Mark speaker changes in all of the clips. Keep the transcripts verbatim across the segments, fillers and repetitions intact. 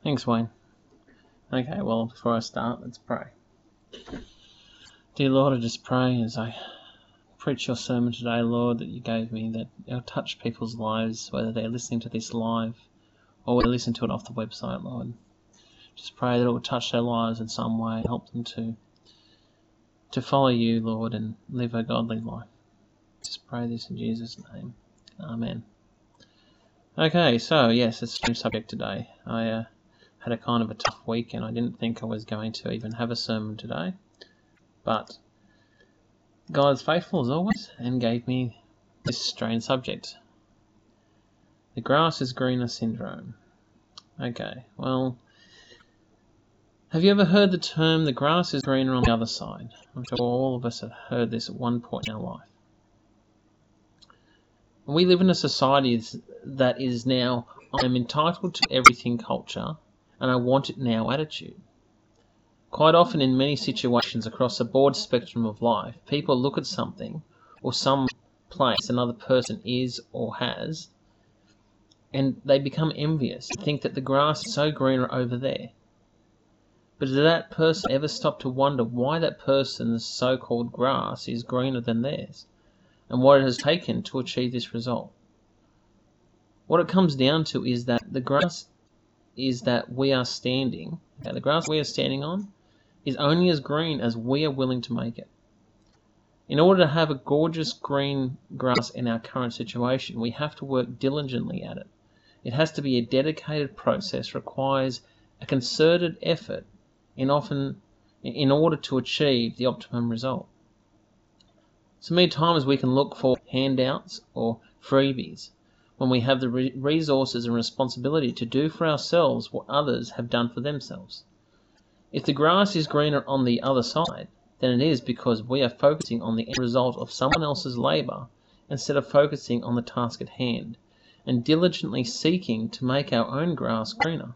Speaker 1: Thanks, Wayne. Okay, well, before I start, let's pray. Dear Lord, I just pray as I preach your sermon today, Lord, that you gave me, that it'll touch people's lives, whether they're listening to this live or whether they listen to it off the website, Lord. Just pray that it will touch their lives in some way, help them to to follow you, Lord, and live a godly life. Just pray this in Jesus' name. Amen. Okay, so yes, it's a strange subject today. I uh, had a kind of a tough week and I didn't think I was going to even have a sermon today. But God's faithful as always and gave me this strange subject. The grass is greener syndrome. Okay, well, have you ever heard the term the grass is greener on the other side? I'm sure all of us have heard this at one point in our life. We live in a society that is now I'm entitled to everything culture and I want it now attitude. Quite often in many situations across a broad spectrum of life, people look at something or some place another person is or has and they become envious and think that the grass is so greener over there. But did that person ever stop to wonder why that person's so-called grass is greener than theirs and what it has taken to achieve this result? What it comes down to is that the grass is that we are standing, okay, the grass we are standing on is only as green as we are willing to make it. In order to have a gorgeous green grass in our current situation, we have to work diligently at it. It has to be a dedicated process, requires a concerted effort in often in order to achieve the optimum result. So many times we can look for handouts or freebies when we have the re- resources and responsibility to do for ourselves what others have done for themselves. If the grass is greener on the other side, then it is because we are focusing on the end result of someone else's labour instead of focusing on the task at hand and diligently seeking to make our own grass greener.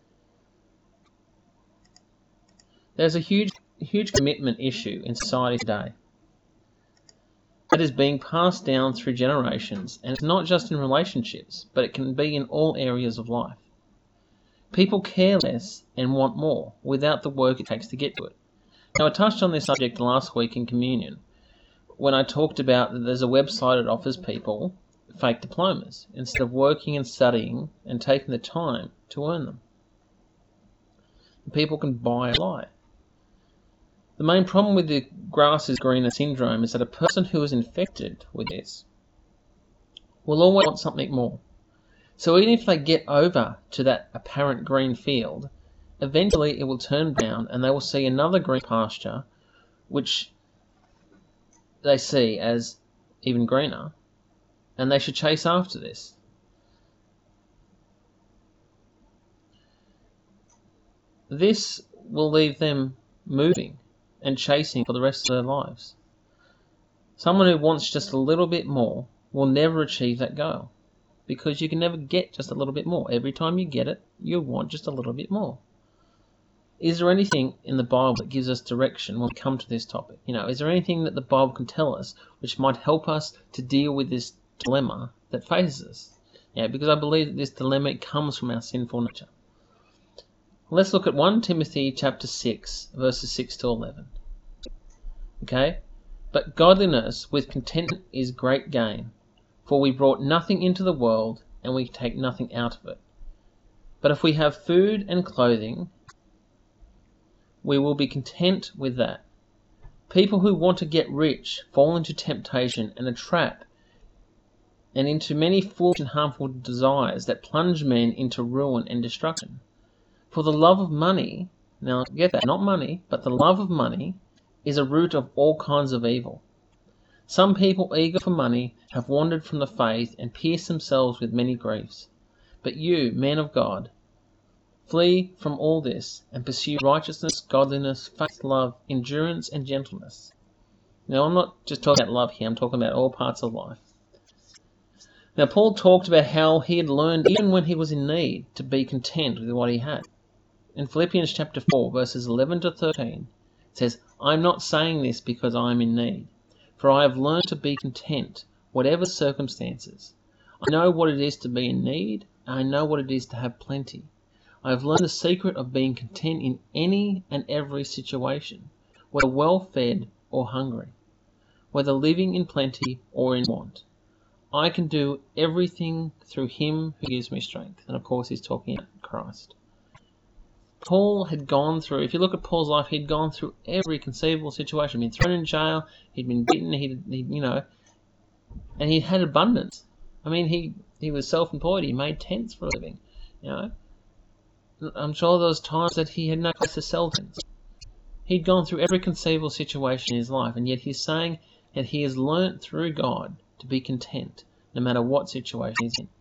Speaker 1: There's a huge, huge commitment issue in society today that is being passed down through generations, and it's not just in relationships, but it can be in all areas of life. People care less and want more without the work it takes to get to it. Now, I touched on this subject last week in communion when I talked about that there's a website that offers people fake diplomas instead of working and studying and taking the time to earn them. People can buy a lie. The main problem with the grass is greener syndrome is that a person who is infected with this will always want something more. So even if they get over to that apparent green field, eventually it will turn brown and they will see another green pasture which they see as even greener, and they should chase after this. This will leave them moving and chasing for the rest of their lives. Someone who wants just a little bit more will never achieve that goal because you can never get just a little bit more. Every time you get it, you want just a little bit more. Is there anything in the Bible that gives us direction when we come to this topic? You know, is there anything that the Bible can tell us which might help us to deal with this dilemma that faces us? Yeah, because I believe that this dilemma comes from our sinful nature. Let's look at First Timothy chapter six, verses six to eleven. Okay? But godliness with contentment is great gain, for we brought nothing into the world, and we take nothing out of it. But if we have food and clothing, we will be content with that. People who want to get rich fall into temptation and a trap, and into many foolish and harmful desires that plunge men into ruin and destruction. For the love of money, now get that, not money, but the love of money is a root of all kinds of evil. Some people eager for money have wandered from the faith and pierced themselves with many griefs. But you, men of God, flee from all this and pursue righteousness, godliness, faith, love, endurance, and gentleness. Now, I'm not just talking about love here, I'm talking about all parts of life. Now, Paul talked about how he had learned, even when he was in need, to be content with what he had. In Philippians chapter four, verses eleven to thirteen, it says, "I am not saying this because I am in need, for I have learned to be content, whatever circumstances. I know what it is to be in need, and I know what it is to have plenty. I have learned the secret of being content in any and every situation, whether well-fed or hungry, whether living in plenty or in want. I can do everything through him who gives me strength. And of course, he's talking about Christ. Paul had gone through, if you look at Paul's life, he'd gone through every conceivable situation. He'd been thrown in jail, he'd been beaten, he'd, he'd you know, and he had abundance. I mean, he, he was self-employed, he made tents for a living, you know. I'm sure there was times that he had no place to sell tents. He'd gone through every conceivable situation in his life, and yet he's saying that he has learnt through God to be content, no matter what situation he's in.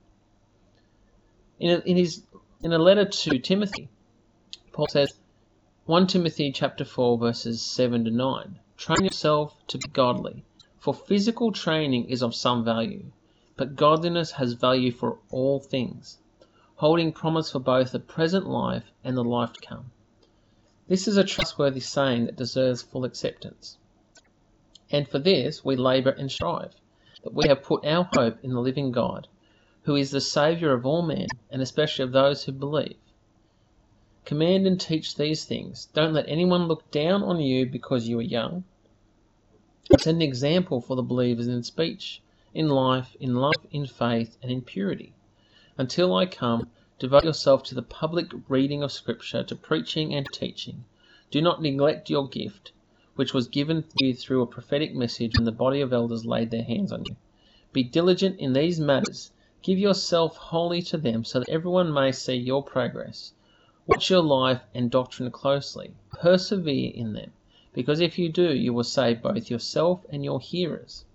Speaker 1: In, a, in his in a letter to Timothy, Paul says, First Timothy chapter four, verses seven to nine, train yourself to be godly, for physical training is of some value, but godliness has value for all things, holding promise for both the present life and the life to come. This is a trustworthy saying that deserves full acceptance. And for this we labour and strive, that we have put our hope in the living God, who is the Saviour of all men, and especially of those who believe. Command and teach these things. Don't let anyone look down on you because you are young. Set an example for the believers in speech, in life, in love, in faith, and in purity. Until I come, devote yourself to the public reading of Scripture, to preaching and teaching. Do not neglect your gift, which was given you through a prophetic message when the body of elders laid their hands on you. Be diligent in these matters. Give yourself wholly to them, so that everyone may see your progress. Watch your life and doctrine closely. Persevere in them, because if you do, you will save both yourself and your hearers.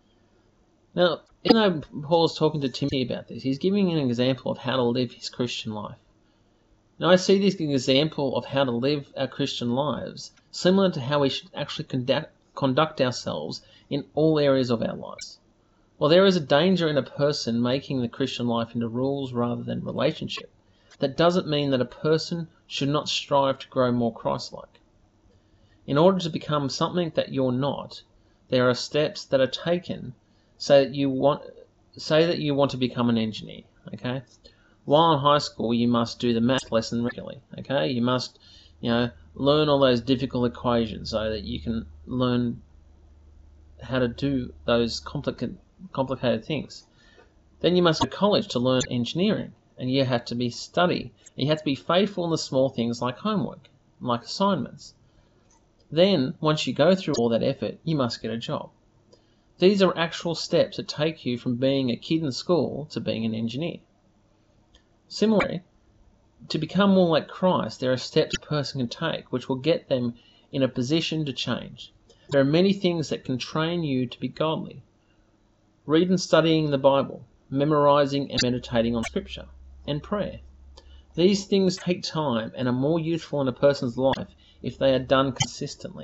Speaker 1: Now, even though Paul's talking to Timothy about this, he's giving an example of how to live his Christian life. Now, I see this example of how to live our Christian lives similar to how we should actually conduct, conduct ourselves in all areas of our lives. While there is a danger in a person making the Christian life into rules rather than relationship, that doesn't mean that a person should not strive to grow more Christ-like. In order to become something that you're not, there are steps that are taken. Say that you want, say that you want to become an engineer. Okay, while in high school, you must do the math lesson regularly. Okay, you must, you know, learn all those difficult equations so that you can learn how to do those complicated complicated things. Then you must go to college to learn engineering, and you have to be study. You have to be faithful in the small things like homework, like assignments. Then, once you go through all that effort, you must get a job. These are actual steps that take you from being a kid in school to being an engineer. Similarly, to become more like Christ, there are steps a person can take which will get them in a position to change. There are many things that can train you to be godly. Read and studying the Bible, memorizing and meditating on Scripture, and prayer. These things take time and are more useful in a person's life if they are done consistently.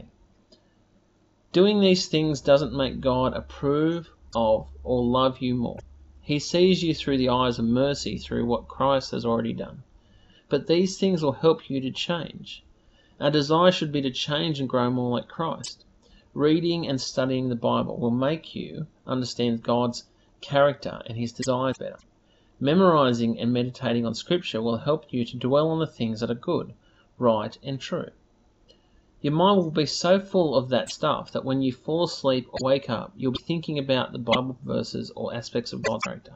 Speaker 1: Doing these things doesn't make God approve of or love you more. He sees you through the eyes of mercy, through what Christ has already done. But these things will help you to change. Our desire should be to change and grow more like Christ. Reading and studying the Bible will make you understand God's character and his desires better. Memorizing and meditating on Scripture will help you to dwell on the things that are good, right, and true. Your mind will be so full of that stuff that when you fall asleep or wake up, you'll be thinking about the Bible verses or aspects of God's character.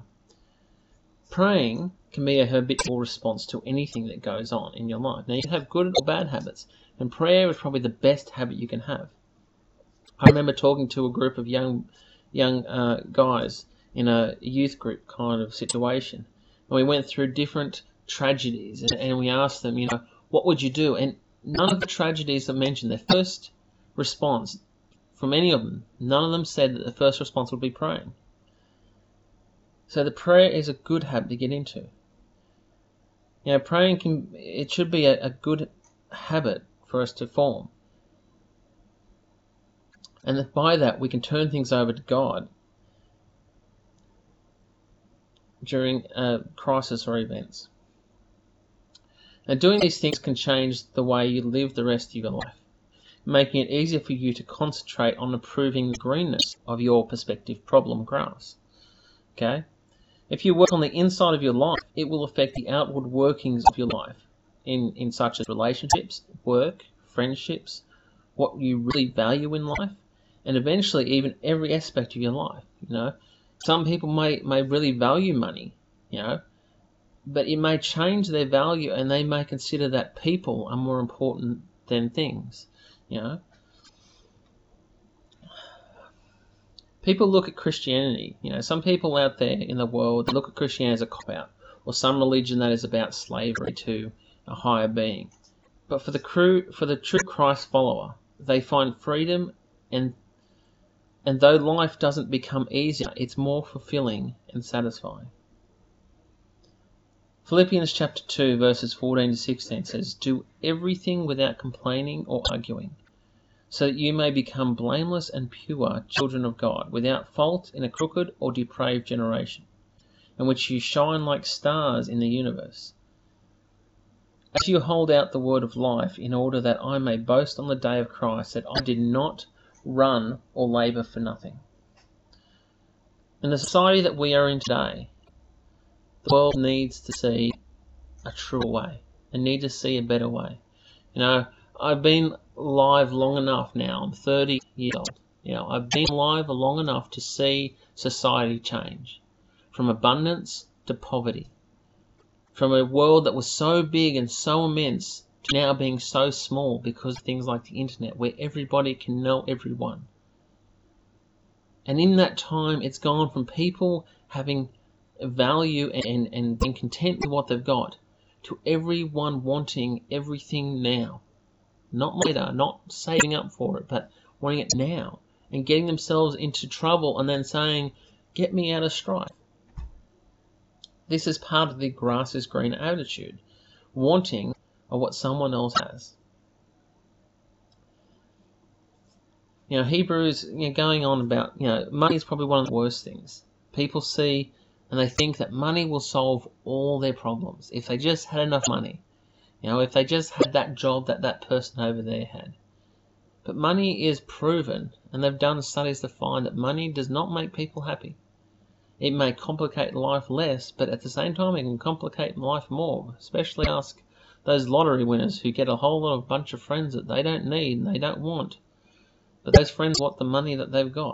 Speaker 1: Praying can be a habitual response to anything that goes on in your life. Now, you can have good or bad habits, and prayer is probably the best habit you can have. I remember talking to a group of young young uh, guys in a youth group kind of situation, and we went through different tragedies, and, and we asked them, you know, what would you do? And none of the tragedies that mentioned, their first response from any of them, none of them said that the first response would be praying. So the prayer is a good habit to get into. You know, praying can, it should be a, a good habit for us to form. And that by that we can turn things over to God during a crisis or events. Now, doing these things can change the way you live the rest of your life, making it easier for you to concentrate on improving the greenness of your prospective problem grass. Okay? If you work on the inside of your life, it will affect the outward workings of your life. in, in such as relationships, work, friendships, what you really value in life, and eventually even every aspect of your life. You know, some people may, may really value money, you know, but it may change their value and they may consider that people are more important than things, you know. People look at Christianity, you know, some people out there in the world, they look at Christianity as a cop-out, or some religion that is about slavery to a higher being. But for the crew, for the true Christ follower, they find freedom, and and though life doesn't become easier, it's more fulfilling and satisfying. Philippians chapter two, verses fourteen to sixteen says, "Do everything without complaining or arguing, so that you may become blameless and pure children of God, without fault in a crooked or depraved generation, in which you shine like stars in the universe. As you hold out the word of life, in order that I may boast on the day of Christ that I did not run or labour for nothing." In the society that we are in today, the world needs to see a truer way. They need to see a better way. You know, I've been alive long enough now. I'm thirty years old. You know, I've been alive long enough to see society change from abundance to poverty, from a world that was so big and so immense to now being so small because of things like the internet, where everybody can know everyone. And in that time, it's gone from people having value and, and being content with what they've got to everyone wanting everything now. Not later, not saving up for it, but wanting it now, and getting themselves into trouble and then saying, "Get me out of strife." This is part of the grass is green attitude, wanting of what someone else has. You know, Hebrews, you know, going on about, you know, money is probably one of the worst things. People see and they think that money will solve all their problems if they just had enough money. You know, if they just had that job that that person over there had. But money is proven, and they've done studies to find that money does not make people happy. It may complicate life less, but at the same time it can complicate life more. Especially ask those lottery winners who get a whole lot of bunch of friends that they don't need and they don't want. But those friends want the money that they've got.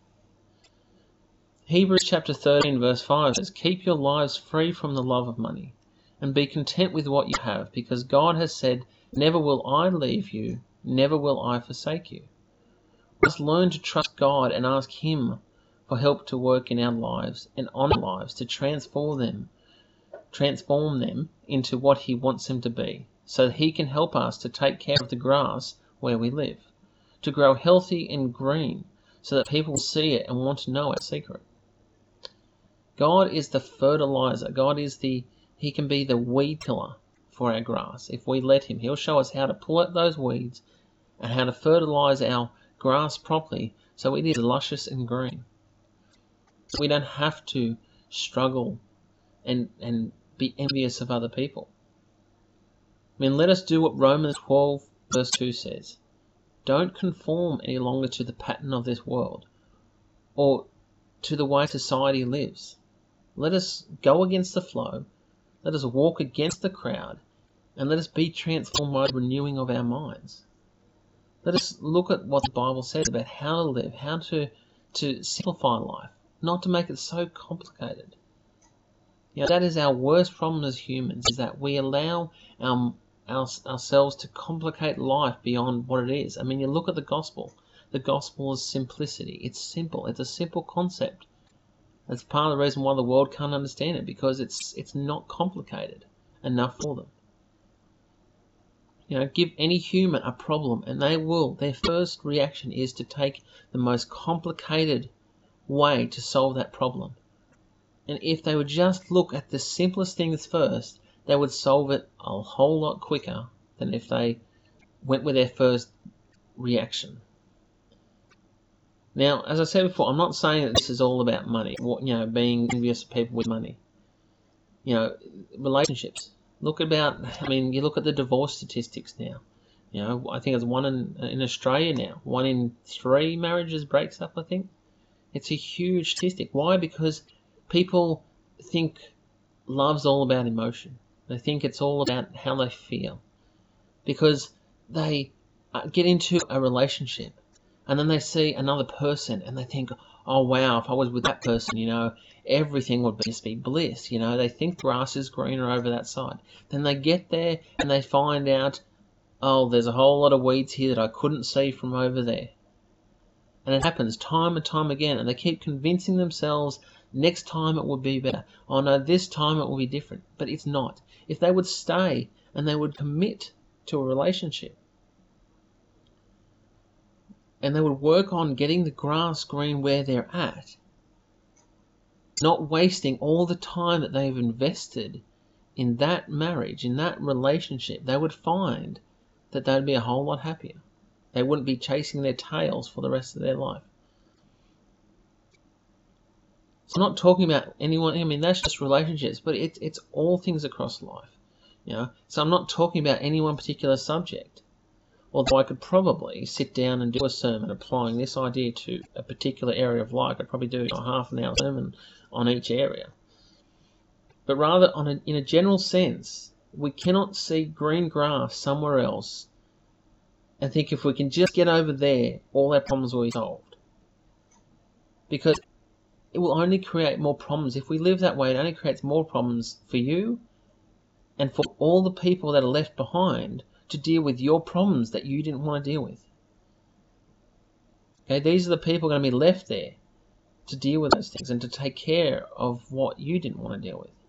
Speaker 1: Hebrews chapter thirteen verse five says, "Keep your lives free from the love of money, and be content with what you have, because God has said, 'Never will I leave you, never will I forsake you.'" We must learn to trust God and ask Him for help to work in our lives and on our lives to transform them, transform them into what He wants them to be, so that He can help us to take care of the grass where we live, to grow healthy and green, so that people will see it and want to know our secret. God is the fertilizer. God is the, He can be the weed killer for our grass. If we let Him, He'll show us how to pull out those weeds and how to fertilize our grass properly so it is luscious and green. We don't have to struggle and, and be envious of other people. I mean, let us do what Romans twelve verse two says. Don't conform any longer to the pattern of this world or to the way society lives. Let us go against the flow, let us walk against the crowd, and let us be transformed by the renewing of our minds. Let us look at what the Bible says about how to live, how to, to simplify life, not to make it so complicated. You know, that is our worst problem as humans, is that we allow our, our, ourselves to complicate life beyond what it is. I mean, you look at the gospel. The gospel is simplicity. It's simple. It's a simple concept. That's part of the reason why the world can't understand it, because it's it's not complicated enough for them. You know, give any human a problem and they will, their first reaction is to take the most complicated way to solve that problem. And if they would just look at the simplest things first, they would solve it a whole lot quicker than if they went with their first reaction. Now, as I said before, I'm not saying that this is all about money, you know, being envious of people with money. You know, relationships. Look about, I mean, you look at the divorce statistics now. You know, I think it's one in, in Australia now. One in three marriages breaks up, I think. It's a huge statistic. Why? Because people think love's all about emotion. They think it's all about how they feel. Because they get into a relationship and then they see another person and they think, oh wow, if I was with that person, you know, everything would just be bliss. You know, they think grass is greener over that side. Then they get there and they find out, oh, there's a whole lot of weeds here that I couldn't see from over there. And it happens time and time again, and they keep convincing themselves next time it will be better. Oh no, this time it will be different. But it's not. If they would stay and they would commit to a relationship, and they would work on getting the grass green where they're at, not wasting all the time that they've invested in that marriage, in that relationship, they would find that they'd be a whole lot happier. They wouldn't be chasing their tails for the rest of their life. So I'm not talking about anyone, I mean, that's just relationships, but it's it's all things across life. You know, so I'm not talking about any one particular subject. Although I could probably sit down and do a sermon applying this idea to a particular area of life. I'd probably do a half an hour sermon on each area. But rather, on a, in a general sense, we cannot see green grass somewhere else and think if we can just get over there, all our problems will be solved. Because it will only create more problems. If we live that way, it only creates more problems for you and for all the people that are left behind to deal with your problems that you didn't want to deal with. Okay, these are the people going to be left there to deal with those things and to take care of what you didn't want to deal with.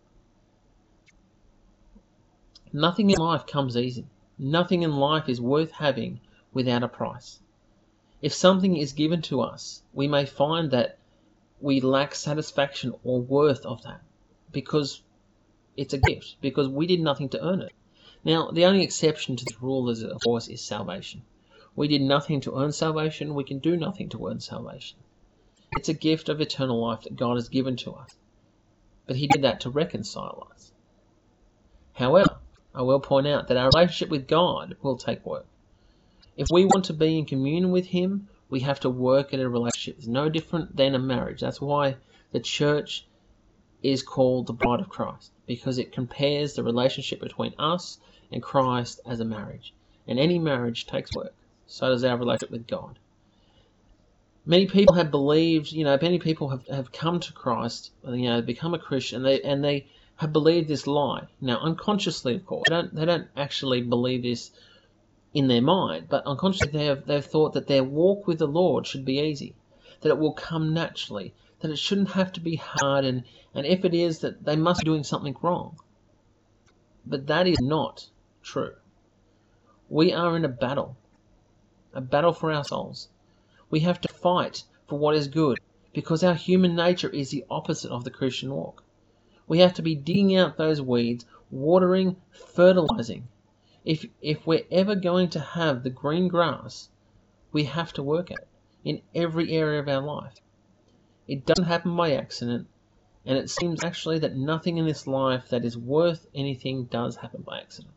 Speaker 1: Nothing in life comes easy. Nothing in life is worth having without a price. If something is given to us, we may find that we lack satisfaction or worth of that because it's a gift, because we did nothing to earn it. Now, the only exception to this rule, is, of course, is salvation. We did nothing to earn salvation. We can do nothing to earn salvation. It's a gift of eternal life that God has given to us. But he did that to reconcile us. However, I will point out that our relationship with God will take work. If we want to be in communion with him, we have to work at a relationship. It's no different than a marriage. That's why the church is called the bride of Christ, because it compares the relationship between us and Christ as a marriage. And any marriage takes work. So does our relationship with God. Many people have believed, you know, many people have, have come to Christ, you know, become a Christian, and they and they have believed this lie. Now, unconsciously, of course, they don't they don't actually believe this in their mind, but unconsciously they have they've thought that their walk with the Lord should be easy, that it will come naturally, that it shouldn't have to be hard, and, and if it is, that they must be doing something wrong. But that is not true. We are in a battle, a battle for our souls. We have to fight for what is good, because our human nature is the opposite of the Christian walk. We have to be digging out those weeds, watering, fertilizing. If, if we're ever going to have the green grass, we have to work at it in every area of our life. It doesn't happen by accident, and it seems actually that nothing in this life that is worth anything does happen by accident.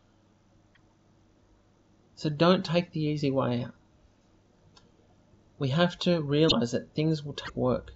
Speaker 1: So don't take the easy way out. We have to realize that things will take work.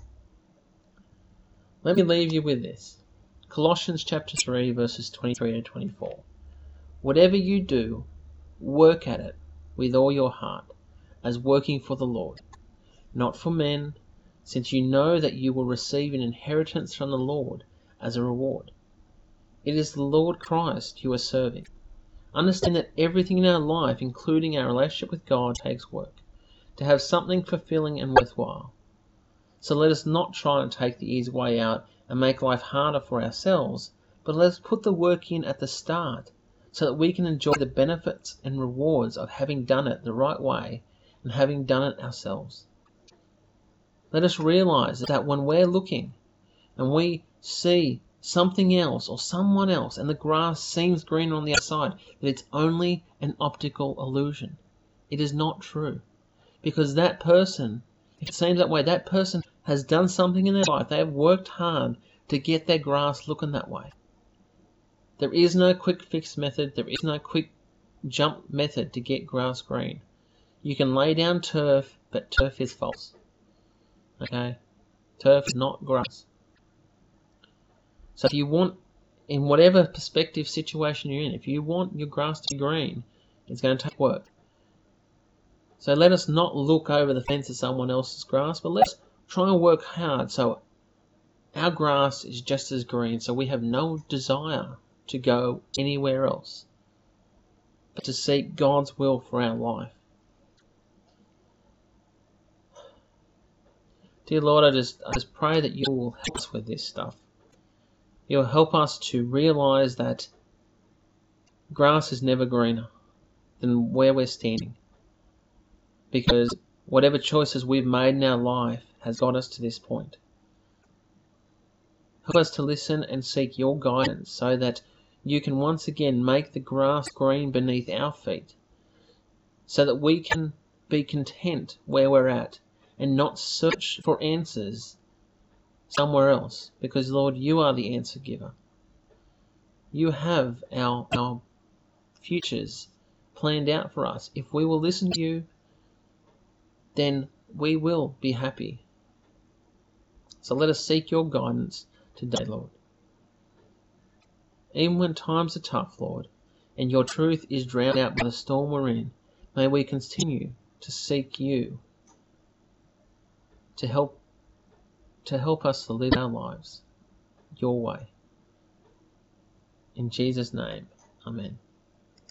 Speaker 1: Let me leave you with this. Colossians chapter three, verses twenty-three to twenty-four. Whatever you do, work at it with all your heart, as working for the Lord, not for men, since you know that you will receive an inheritance from the Lord as a reward. It is the Lord Christ you are serving. Understand that everything in our life, including our relationship with God, takes work to have something fulfilling and worthwhile. So let us not try and take the easy way out and make life harder for ourselves, but let us put the work in at the start so that we can enjoy the benefits and rewards of having done it the right way and having done it ourselves. Let us realize that when we're looking and we see something else or someone else and the grass seems greener on the other side, that it's only an optical illusion. It is not true. Because that person, if it seems that way, that person has done something in their life. They have worked hard to get their grass looking that way. There is no quick fix method. There is no quick jump method to get grass green. You can lay down turf, but turf is false. Okay? Turf is not grass. So if you want in whatever perspective situation you're in, if you want your grass to be green, it's going to take work. So let us not look over the fence at someone else's grass, but let's try and work hard so our grass is just as green, so we have no desire to go anywhere else, but to seek God's will for our life. Dear Lord, I just, I just pray that you will help us with this stuff. You'll help us to realize that grass is never greener than where we're standing, because whatever choices we've made in our life has got us to this point. Help us to listen and seek your guidance so that you can once again make the grass green beneath our feet, so that we can be content where we're at and not search for answers somewhere else, because Lord, you are the answer giver. You have our, our futures planned out for us. If we will listen to you, then we will be happy. So let us seek your guidance today, Lord. Even when times are tough, Lord, and your truth is drowned out by the storm we're in, may we continue to seek you to help to help us to live our lives your way. In Jesus' name, amen.